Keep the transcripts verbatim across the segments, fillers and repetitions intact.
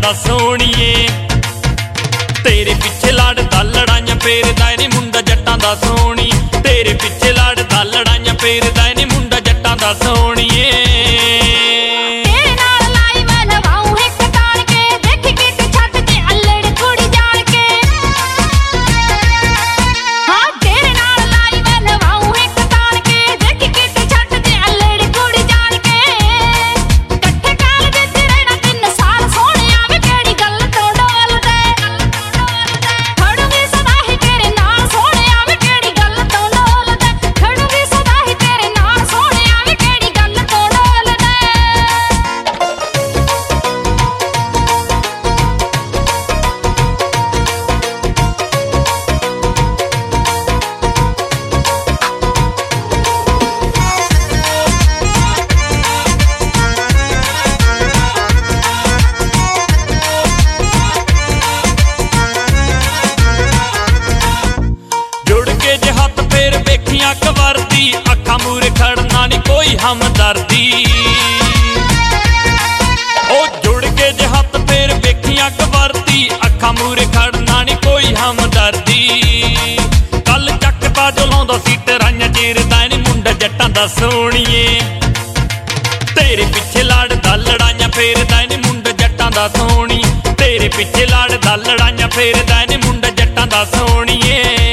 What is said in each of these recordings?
दा सोहणीए। तेरे पिछे लड़दा लड़ाइयां फेरदा नी मुंडा जट्टां दा सोहणी। तेरे पिछे लड़दा लड़ाइयां फेरदा नी मुंडा जट्टां दा सोहणीए। कवरदी अखा मूरे खड़ना नी कोई हमदर्दी। ओ जुड़ के जे हथ फेर वेखियां कवरदी अखा मूरे खड़ना नी कोई हमदर्दी। कल चकदा जो लाउंदा सी टराइयां चीरदा नी मुंडा जट्टां दा सोहणीए। तेरे पिछे लड़दा लड़ाइयां फेरदा नी मुंडा जट्टां दा सोहणी। तेरे पिछे लड़दा लड़ाइयां फेरदा नी मुंडा जट्टां दा सोहणीए।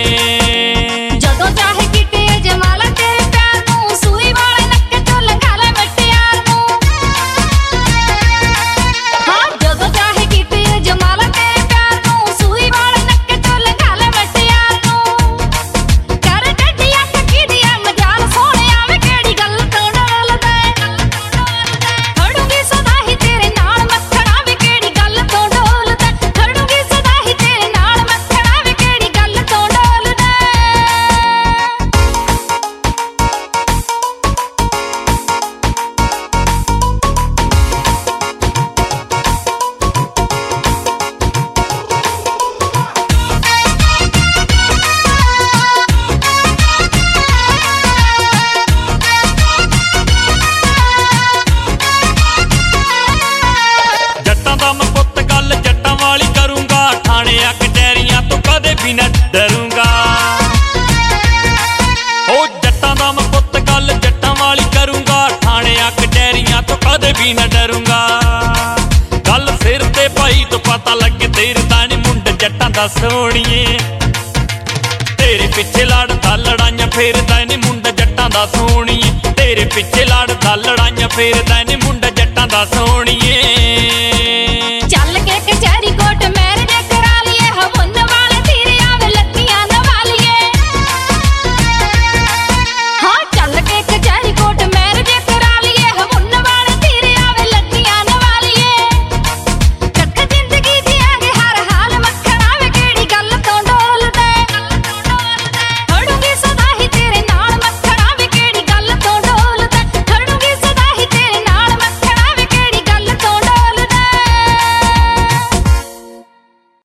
न डरूंगा ओ जट्टां दा मैं पुत्त गल जट्टां वाली करूंगा। थाने कचहरियां तो कदे भी न डरूंगा। गल सिर ते पाई तो पता लगे तेरे तानी मुंडा जट्टां दा सोहणीए। तेरे पिछे लड़दा लड़ाइयां फेरदा नी मुंडा जट्टां दा सोहणीए। तेरे पिछे लड़दा लड़ाइयां फेरदा नी मुंडा जट्टां दा सोहणीए।